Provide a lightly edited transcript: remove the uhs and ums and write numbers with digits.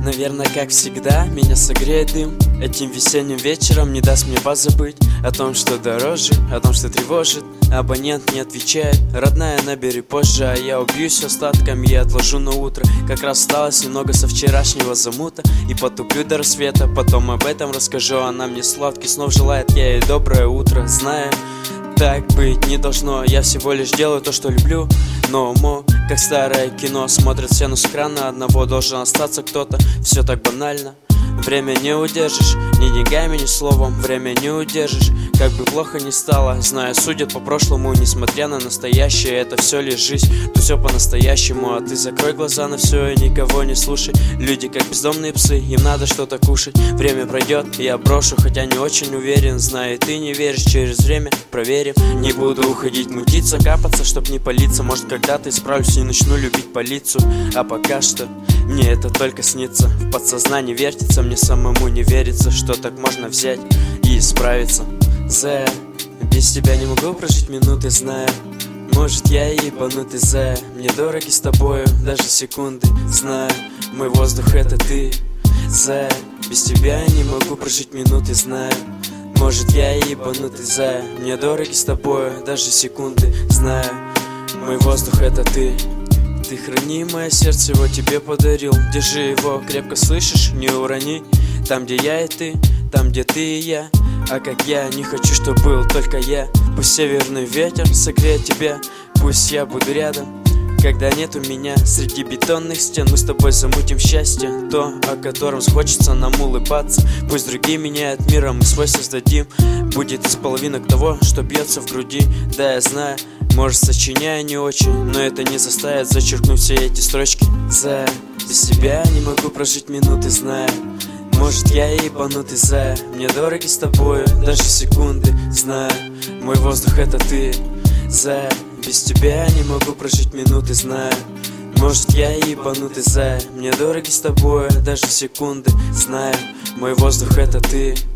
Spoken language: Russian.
Наверное, как всегда, меня согреет дым. Этим весенним вечером не даст мне позабыть о том, что дороже, о том, что тревожит. Абонент не отвечает, родная, набери позже. А я убьюсь остатками и отложу на утро. Как раз осталось немного со вчерашнего замута. И потуплю до рассвета, потом об этом расскажу. Она мне сладких снов желает, я ей доброе утро. Знаю, так быть не должно, я всего лишь делаю то, что люблю. Но уму, как старое кино, смотрят все, но с экрана одного должен остаться кто-то. Все так банально. Время не удержишь, ни деньгами, ни словом. Время не удержишь, как бы плохо ни стало. Знаю, судят по прошлому, несмотря на настоящее. Это все лишь жизнь, тут все по-настоящему. А ты закрой глаза на все и никого не слушай. Люди как бездомные псы, им надо что-то кушать. Время пройдет, я брошу, хотя не очень уверен. Знаю, ты не веришь, через время проверим. Не буду уходить, мутиться, капаться, чтоб не палиться. Может, когда-то исправлюсь и начну любить полицию. А пока что мне это только снится. В подсознании вертится, мне самому не верится, что так можно взять и исправиться. Зая, без тебя не могу прожить минуты, знаю. Может, я ебанутый, зая. Мне дороги с тобою даже секунды. Знаю, мой воздух это ты. Зая, без тебя не могу прожить минуты, знаю. Может, я ебанутый, зая. Мне дороги с тобою даже секунды. Знаю, мой воздух это ты. Ты храни мое сердце, его тебе подарил. Держи его крепко, слышишь, не урони. Там, где я и ты, там, где ты и я. А как я не хочу, чтоб был только я. Пусть северный ветер согреет тебя. Пусть я буду рядом, когда нету меня. Среди бетонных стен мы с тобой замутим счастье. То, о котором хочется нам улыбаться. Пусть другие меняют мир, а мы свой создадим. Будет из половинок того, что бьется в груди. Да, я знаю, может, сочиняю не очень, но это не заставит зачеркнуть все эти строчки. Зая, без тебя не могу прожить минуты, знаю. Может, я ебанутый, зая. Мне дороги с тобою даже секунды. Знаю, мой воздух это ты. Зая, без тебя не могу прожить минуты, знаю. Может, я ебанутый, зая. Мне дороги с тобою даже секунды. Знаю, мой воздух это ты.